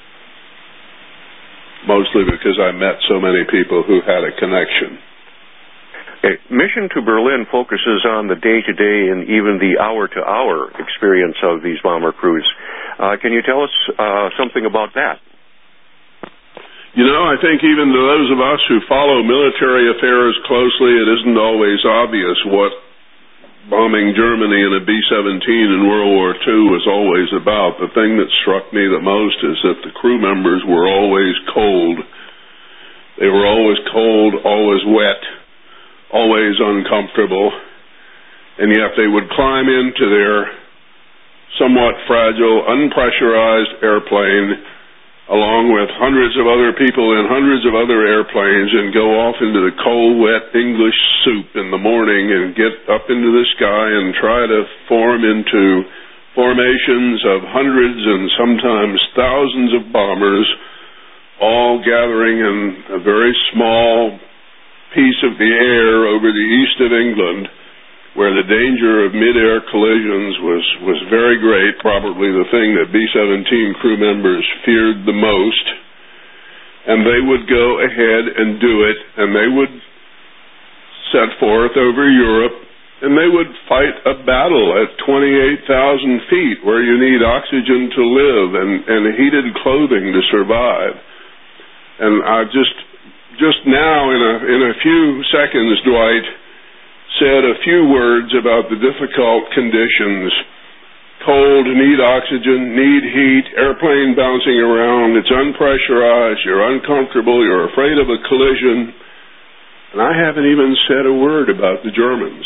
mostly because I met so many people who had a connection. Okay. Mission to Berlin focuses on the day-to-day and even the hour-to-hour experience of these bomber crews. Uh, can you tell us uh, something about that? You know, I think even to those of us who follow military affairs closely, it isn't always obvious what bombing Germany in a B seventeen in World War Two was always about. The thing that struck me the most is that the crew members were always cold. They were always cold, always wet, always uncomfortable, and yet they would climb into their somewhat fragile, unpressurized airplane along with hundreds of other people in hundreds of other airplanes and go off into the cold, wet English soup in the morning and get up into the sky and try to form into formations of hundreds and sometimes thousands of bombers, all gathering in a very small piece of the air over the east of England, where the danger of mid-air collisions was, was very great, probably the thing that B seventeen crew members feared the most. And they would go ahead and do it, and they would set forth over Europe, and they would fight a battle at twenty-eight thousand feet where you need oxygen to live and, and heated clothing to survive. And I just, just now in a, in a few seconds, Dwight, said a few words about the difficult conditions. Cold, need oxygen, need heat, airplane bouncing around, it's unpressurized, you're uncomfortable, you're afraid of a collision. And I haven't even said a word about the Germans.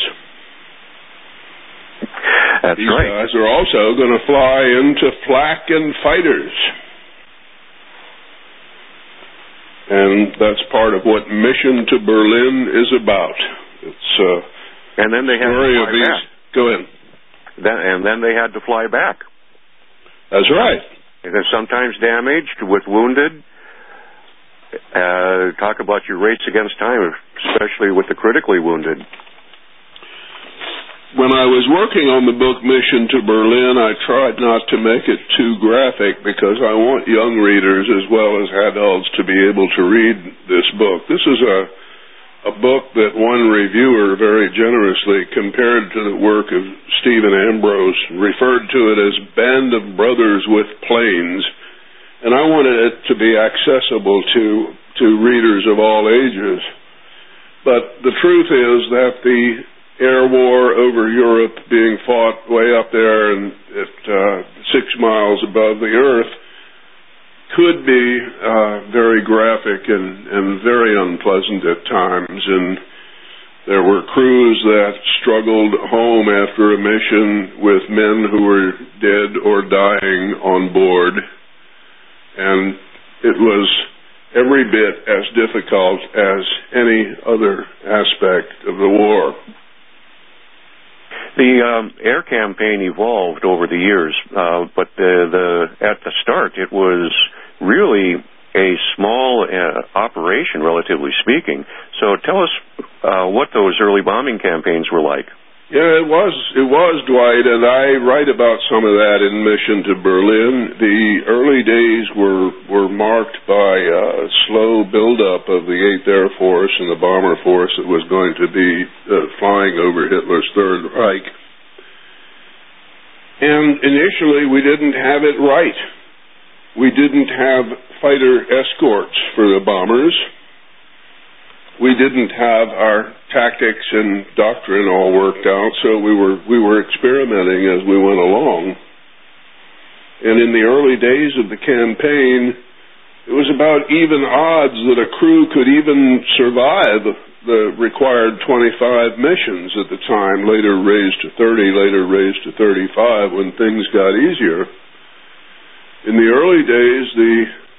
That's These right. guys are also going to fly into flak and fighters. And that's part of what Mission to Berlin is about. It's uh, and then they had to fly these, back. Go ahead. Then, and then they had to fly back. That's right. And they're sometimes damaged with wounded. Uh, talk about your race against time, especially with the critically wounded. When I was working on the book Mission to Berlin, I tried not to make it too graphic because I want young readers as well as adults to be able to read this book. This is a a book that one reviewer very generously compared to the work of Stephen Ambrose, referred to it as Band of Brothers with Planes, and I wanted it to be accessible to, to readers of all ages. But the truth is that the air war over Europe being fought way up there and at uh, six miles above the earth could be uh, very graphic and, and very unpleasant at times. And there were crews that struggled home after a mission with men who were dead or dying on board. And it was every bit as difficult as any other aspect of the war. The um, air campaign evolved over the years, uh, but the, the at the start it was really a small uh, operation, relatively speaking. So tell us uh, what those early bombing campaigns were like. Yeah, it was, it was, Dwight, and I write about some of that in Mission to Berlin. The early days were, were marked by a slow buildup of the eighth Air Force and the bomber force that was going to be uh, flying over Hitler's Third Reich. And initially we didn't have it right. We didn't have fighter escorts for the bombers. We didn't have our tactics and doctrine all worked out, so we were we were experimenting as we went along. And in the early days of the campaign, it was about even odds that a crew could even survive the required twenty-five missions at the time, later raised to thirty, later raised to thirty-five when things got easier. In the early days, the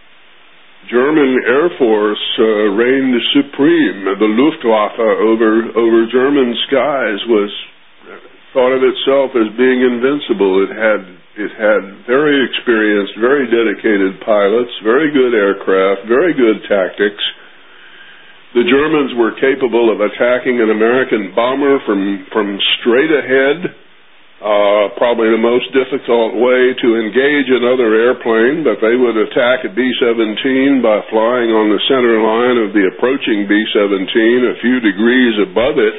German Air Force uh, reigned supreme. The Luftwaffe over over German skies was thought of itself as being invincible. It had it had very experienced, very dedicated pilots, very good aircraft, very good tactics. The Germans were capable of attacking an American bomber from from straight ahead. Uh, probably the most difficult way to engage another airplane, but they would attack a B seventeen by flying on the center line of the approaching B seventeen a few degrees above it.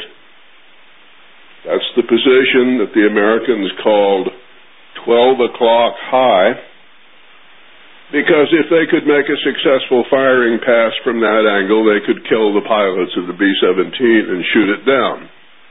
That's the position that the Americans called twelve o'clock high, because if they could make a successful firing pass from that angle, they could kill the pilots of the B seventeen and shoot it down.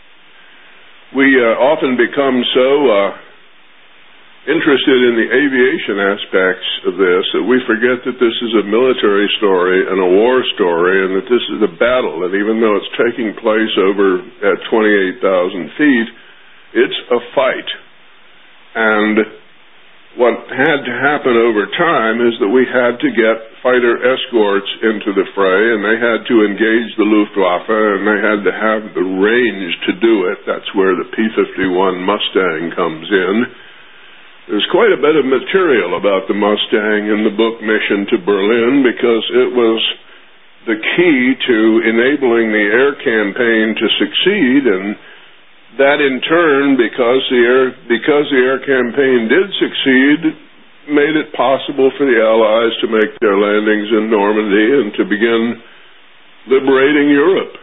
We uh, often become so uh, interested in the aviation aspects of this that we forget that this is a military story and a war story, and that this is a battle. And even though it's taking place over at twenty-eight thousand feet, it's a fight. And what had to happen over time is that we had to get fighter escorts into the fray, and they had to engage the Luftwaffe, and they had to have the range to do it. That's where the P fifty-one Mustang comes in. There's quite a bit of material about the Mustang in the book Mission to Berlin, because it was the key to enabling the air campaign to succeed, and that in turn, because the air because the air campaign did succeed, made it possible for the Allies to make their landings in Normandy and to begin liberating Europe.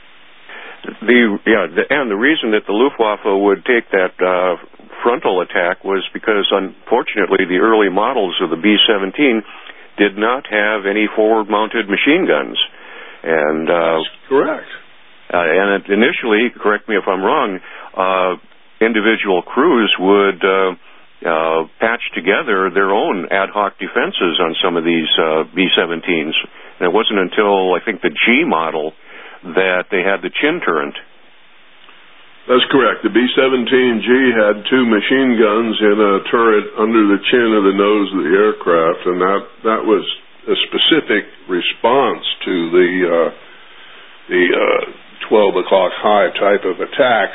The yeah, the, and the reason that the Luftwaffe would take that uh, frontal attack was because, unfortunately, the early models of the B seventeen did not have any forward-mounted machine guns, and uh, that's correct. Uh, and it initially, correct me if I'm wrong, uh, individual crews would uh, uh, patch together their own ad hoc defenses on some of these uh, B seventeens. And it wasn't until, I think, the G model that they had the chin turret. That's correct. The B seventeen G had two machine guns in a turret under the chin of the nose of the aircraft, and that, that was a specific response to the uh, the uh, twelve o'clock high type of attacks.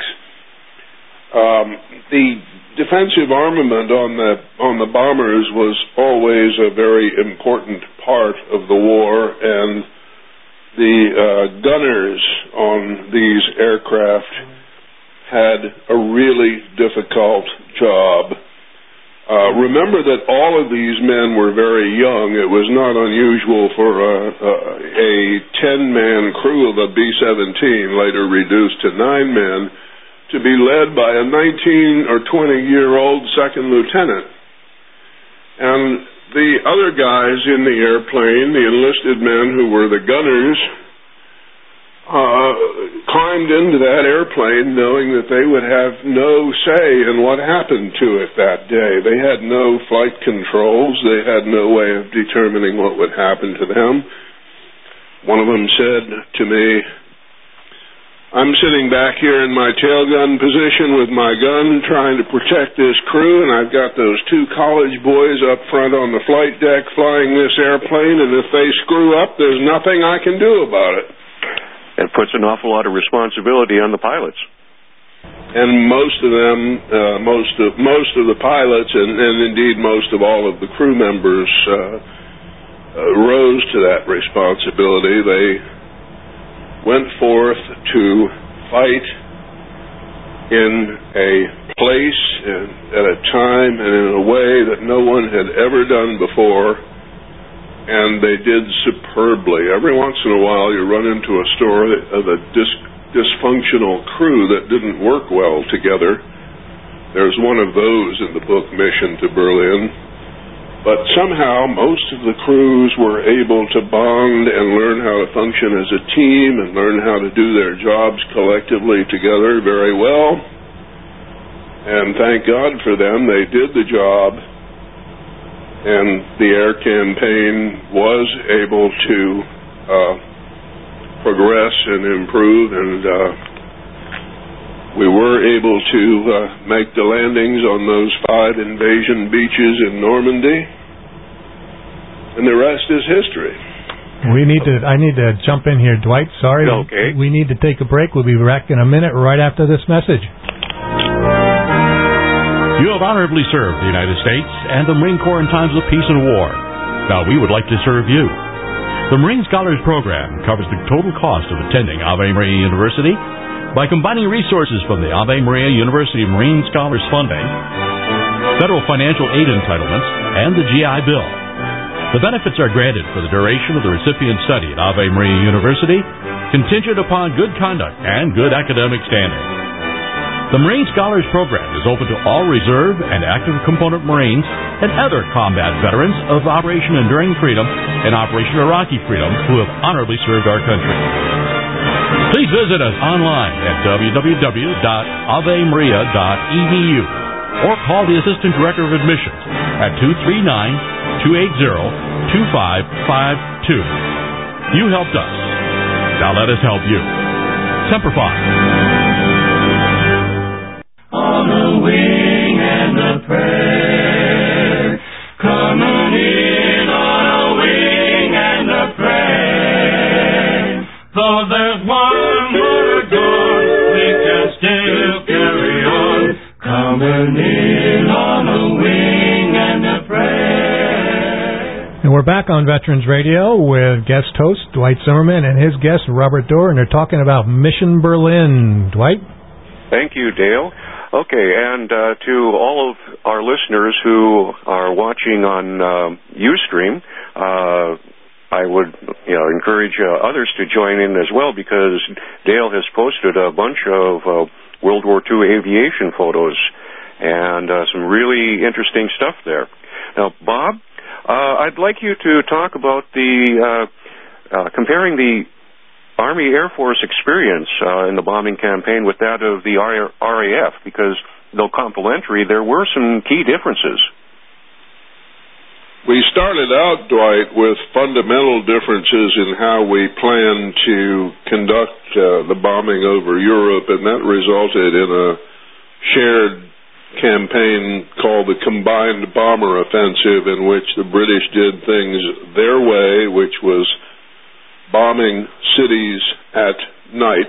Um, the defensive armament on the on the bombers was always a very important part of the war, and the uh, gunners on these aircraft had a really difficult job. Uh, remember that all of these men were very young. It was not unusual for a, a, a ten-man crew of a B seventeen, later reduced to nine men, to be led by a nineteen or twenty-year-old second lieutenant. And the other guys in the airplane, the enlisted men who were the gunners, uh, climbed into that airplane knowing that they would have no say in what happened to it that day. They had no flight controls. They had no way of determining what would happen to them. One of them said to me, I'm sitting back here in my tailgun position with my gun trying to protect this crew, and I've got those two college boys up front on the flight deck flying this airplane, and if they screw up, there's nothing I can do about it. It puts an awful lot of responsibility on the pilots. And most of them, uh, most of most of the pilots, and, and indeed most of all of the crew members, uh, uh, rose to that responsibility. They went forth to fight in a place and at a time and in a way that no one had ever done before, and they did superbly. Every once in a while you run into a story of a dis- dysfunctional crew that didn't work well together. There's one of those in the book Mission to Berlin. But somehow most of the crews were able to bond and learn how to function as a team and learn how to do their jobs collectively together very well. And thank God for them, they did the job, and the air campaign was able to uh, progress and improve, and uh, we were able to uh, make the landings on those five invasion beaches in Normandy. And the rest is history. We need to. I need to jump in here, Dwight. Sorry. Okay. We need to take a break. We'll be back in a minute right after this message. You have honorably served the United States and the Marine Corps in times of peace and war. Now we would like to serve you. The Marine Scholars Program covers the total cost of attending Ave Maria University by combining resources from the Ave Maria University Marine Scholars Funding, federal financial aid entitlements, and the G I Bill. The benefits are granted for the duration of the recipient's study at Ave Maria University, contingent upon good conduct and good academic standing. The Marine Scholars Program is open to all reserve and active component Marines and other combat veterans of Operation Enduring Freedom and Operation Iraqi Freedom who have honorably served our country. Please visit us online at w w w dot ave maria dot e d u or call the Assistant Director of Admissions at two three nine, two eight zero, two five five two. You helped us. Now let us help you. Semper Fi. On a wing and a prayer, coming in on a wing and a prayer. Though there's one more gone, we can still carry on. Coming in on a wing and a prayer. And we're back on Veterans Radio with guest host Dwight Zimmerman and his guest Robert Doar, and they're talking about Mission Berlin. Dwight? Thank you, Dale. Okay, and uh, to all of our listeners who are watching on uh, Ustream, uh, I would you know, encourage uh, others to join in as well, because Dale has posted a bunch of uh, World War Two aviation photos and uh, some really interesting stuff there. Now, Bob, uh, I'd like you to talk about the uh, uh, comparing the Army Air Force experience uh, in the bombing campaign with that of the R A F, because though complementary, there were some key differences. We started out, Dwight, with fundamental differences in how we planned to conduct uh, the bombing over Europe, and that resulted in a shared campaign called the Combined Bomber Offensive, in which the British did things their way, which was bombing cities at night,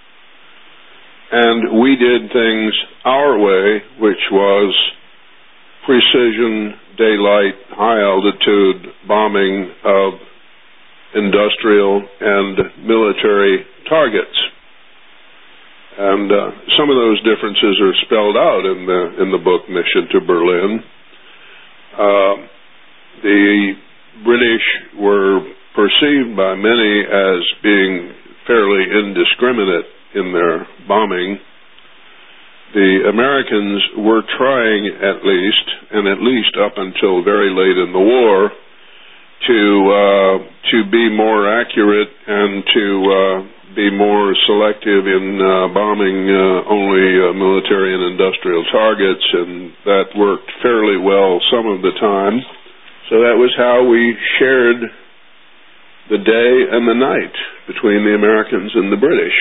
and we did things our way, which was precision, daylight, high-altitude bombing of industrial and military targets. And uh, some of those differences are spelled out in the in the book Mission to Berlin. Uh, the British were perceived by many as being fairly indiscriminate in their bombing. The Americans were trying, at least, and at least up until very late in the war, to uh, to be more accurate and to uh, be more selective in uh, bombing uh, only uh, military and industrial targets, and that worked fairly well some of the time. So that was how we shared the day and the night between the Americans and the British.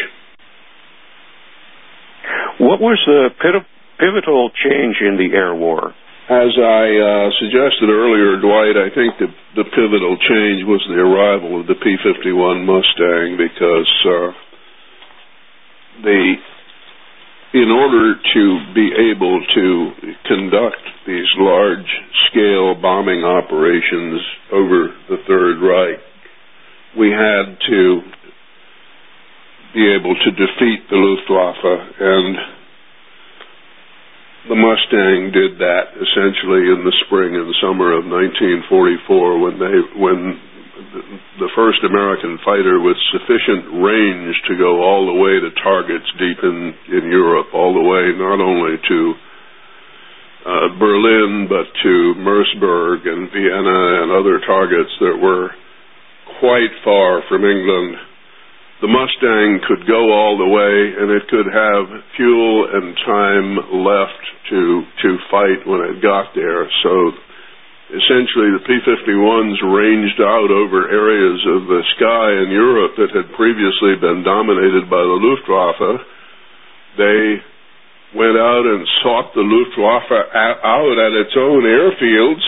What was the pivotal change in the air war? As I uh, suggested earlier, Dwight, I think the, the pivotal change was the arrival of the P fifty-one Mustang, because uh, the in order to be able to conduct these large-scale bombing operations over the Third Reich, we had to be able to defeat the Luftwaffe, and the Mustang did that essentially in the spring and summer of nineteen forty-four, when they when the first American fighter with sufficient range to go all the way to targets deep in, in Europe, all the way not only to uh, Berlin but to Merseburg and Vienna and other targets that were quite far from England. The Mustang could go all the way, and it could have fuel and time left to to fight when it got there. So essentially the P fifty-ones ranged out over areas of the sky in Europe that had previously been dominated by the Luftwaffe. They went out and sought the Luftwaffe out at its own airfields,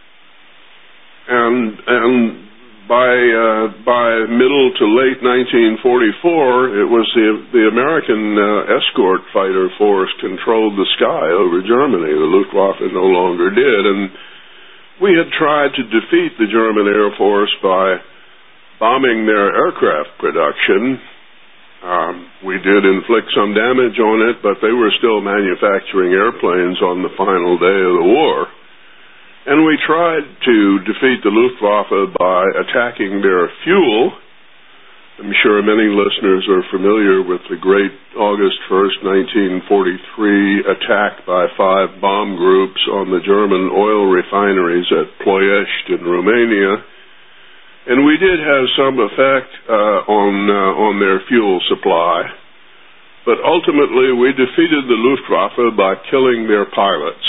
and and By uh, by middle to late nineteen forty-four, it was the the American uh, escort fighter force controlled the sky over Germany. The Luftwaffe no longer did, and we had tried to defeat the German Air Force by bombing their aircraft production. Um, we did inflict some damage on it, but they were still manufacturing airplanes on the final day of the war. And we tried to defeat the Luftwaffe by attacking their fuel. I'm sure many listeners are familiar with the great August first, nineteen forty-three attack by five bomb groups on the German oil refineries at Ploiești in Romania. And we did have some effect uh, on, uh, on their fuel supply. But ultimately we defeated the Luftwaffe by killing their pilots.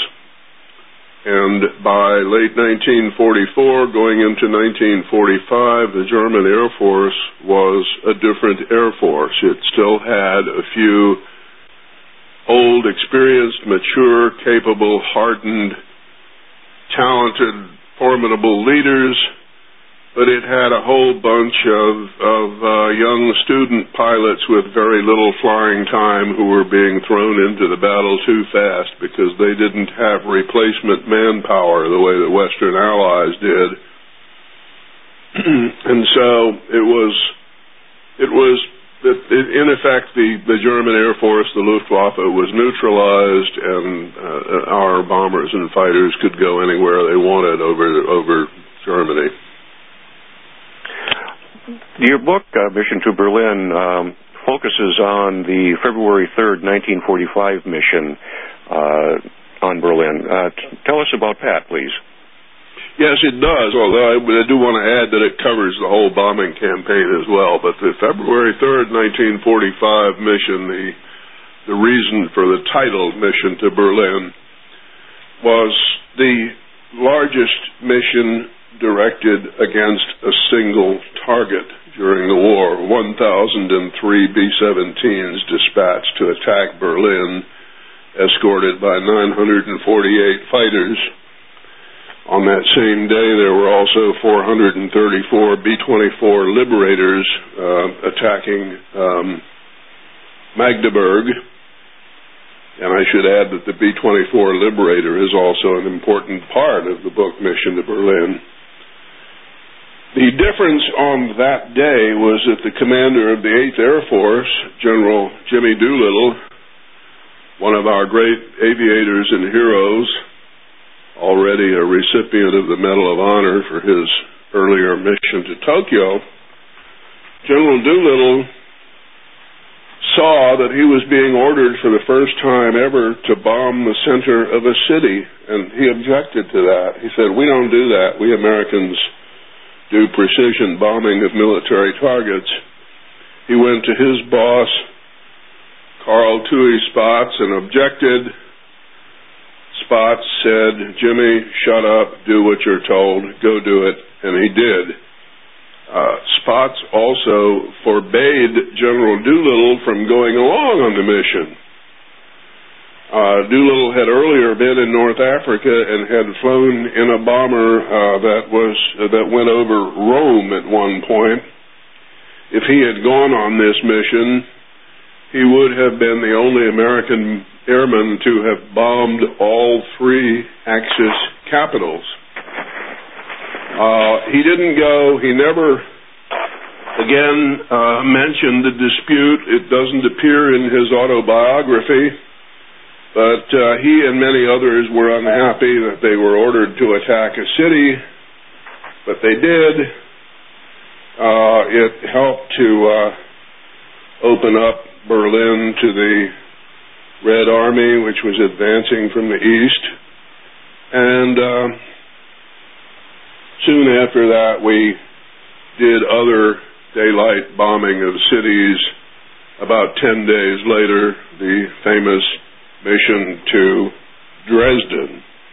And by late nineteen forty-four, going into nineteen forty-five, the German Air Force was a different Air Force. It still had a few old, experienced, mature, capable, hardened, talented, formidable leaders, but it had a whole bunch of, of uh, young student pilots with very little flying time who were being thrown into the battle too fast because they didn't have replacement manpower the way the Western Allies did. And so it was, it was, in effect, the, the German Air Force, the Luftwaffe, was neutralized, and uh, our bombers and fighters could go anywhere they wanted over over Germany. Your book, uh, Mission to Berlin, um, focuses on the February third, nineteen forty-five mission uh, on Berlin. Uh, t- tell us about that, please. Yes, it does, although I, I do want to add that it covers the whole bombing campaign as well. But the February third, nineteen forty-five mission, the, the reason for the title Mission to Berlin, was the largest mission directed against a single target during the war. one thousand three B seventeens dispatched to attack Berlin, escorted by nine hundred forty-eight fighters. On that same day, there were also four hundred thirty-four B twenty-four Liberators uh, attacking um, Magdeburg. And I should add that the B twenty-four Liberator is also an important part of the book Mission to Berlin. The difference on that day was that the commander of the eighth Air Force, General Jimmy Doolittle, one of our great aviators and heroes, already a recipient of the Medal of Honor for his earlier mission to Tokyo, General Doolittle saw that he was being ordered for the first time ever to bomb the center of a city, and he objected to that. He said, "We don't do that. We Americans do precision bombing of military targets." he went to his boss, Carl Toohey Spots, and objected. Spots said, "Jimmy, shut up, do what you're told, go do it," and he did. Uh, Spots also forbade General Doolittle from going along on the mission. Uh, Doolittle had earlier been in North Africa and had flown in a bomber uh, that was uh, that went over Rome at one point. If he had gone on this mission, he would have been the only American airman to have bombed all three Axis capitals. Uh, he didn't go. He never again uh, mentioned the dispute. It doesn't appear in his autobiography. But uh, he and many others were unhappy that they were ordered to attack a city, but they did. Uh, it helped to uh, open up Berlin to the Red Army, which was advancing from the east. And uh, soon after that, we did other daylight bombing of cities. About ten days later, the famous mission to Dresden.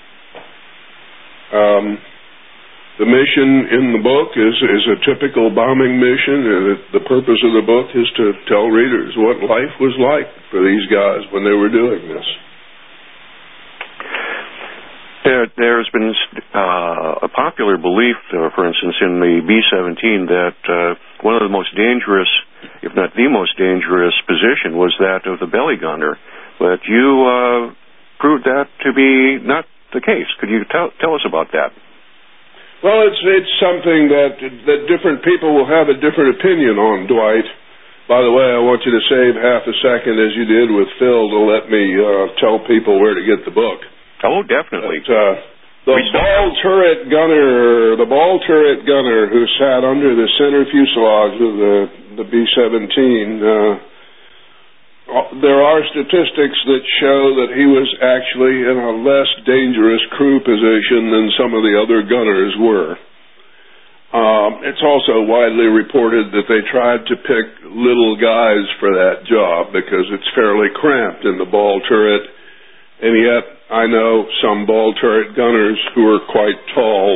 Um, the mission in the book is, is a typical bombing mission, and it, the purpose of the book is to tell readers what life was like for these guys when they were doing this. There, there's been uh, a popular belief, uh, for instance, in the B seventeen that uh, one of the most dangerous, if not the most dangerous position was that of the belly gunner. But you uh, proved that to be not the case. Could you tell, tell us about that? Well, it's it's something that that different people will have a different opinion on, Dwight. By the way, I want you to save half a second, as you did with Phil, to let me uh, tell people where to get the book. Oh, definitely. But, uh, the ball turret gunner, the ball turret gunner who sat under the center fuselage of the the B seventeen. Uh, There are statistics that show that he was actually in a less dangerous crew position than some of the other gunners were. Um, it's also widely reported that they tried to pick little guys for that job because it's fairly cramped in the ball turret, and yet I know some ball turret gunners who are quite tall.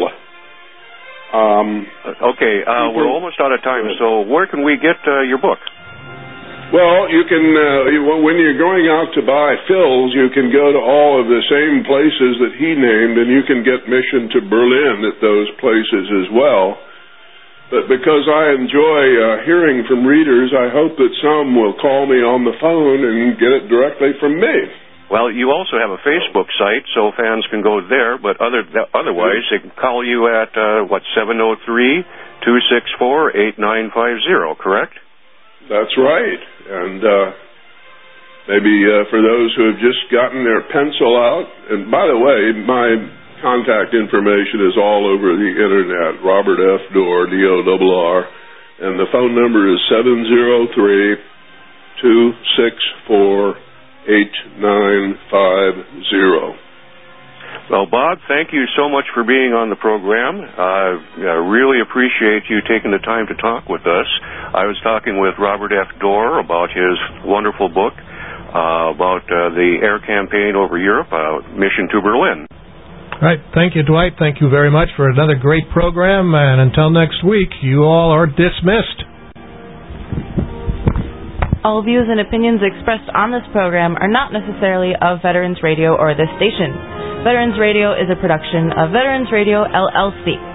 Um, okay, uh, we're almost out of time, so where can we get uh, your book? Well, you can, uh, when you're going out to buy Phil's, you can go to all of the same places that he named, and you can get Mission to Berlin at those places as well. But because I enjoy uh, hearing from readers, I hope that some will call me on the phone and get it directly from me. Well, you also have a Facebook site, so fans can go there, but other th- otherwise they can call you at, uh, what, seven oh three, two six four, eight nine five zero, correct? That's right. And uh, maybe uh, for those who have just gotten their pencil out, and by the way, my contact information is all over the internet, Robert F. Dorr, D O R R, and the phone number is seven oh three, two six four, eight nine five zero. Well, Bob, thank you so much for being on the program. Uh, I really appreciate you taking the time to talk with us. I was talking with Robert F. Dorr about his wonderful book uh, about uh, the air campaign over Europe, uh, Mission to Berlin. All right. Thank you, Dwight. Thank you very much for another great program. And until next week, you all are dismissed. All views and opinions expressed on this program are not necessarily of Veterans Radio or this station. Veterans Radio is a production of Veterans Radio, L L C.